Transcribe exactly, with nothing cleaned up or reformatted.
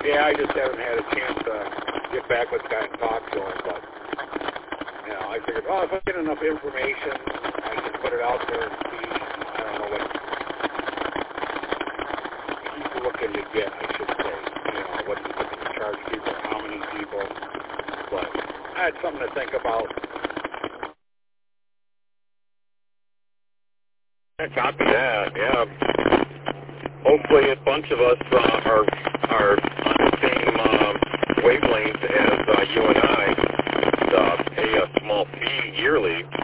Yeah, I just haven't had a chance to get back with the guy and talk to him, but, you know, I figured, oh, if I get enough information, I can put it out there and see, I don't know what he's looking to get, I should say, you know, what he's looking to charge people, how many people, but I had something to think about. Yeah, copy that, yeah. Hopefully a bunch of us uh, are are on the same uh, wavelength as uh, you and I, and uh, pay a small fee yearly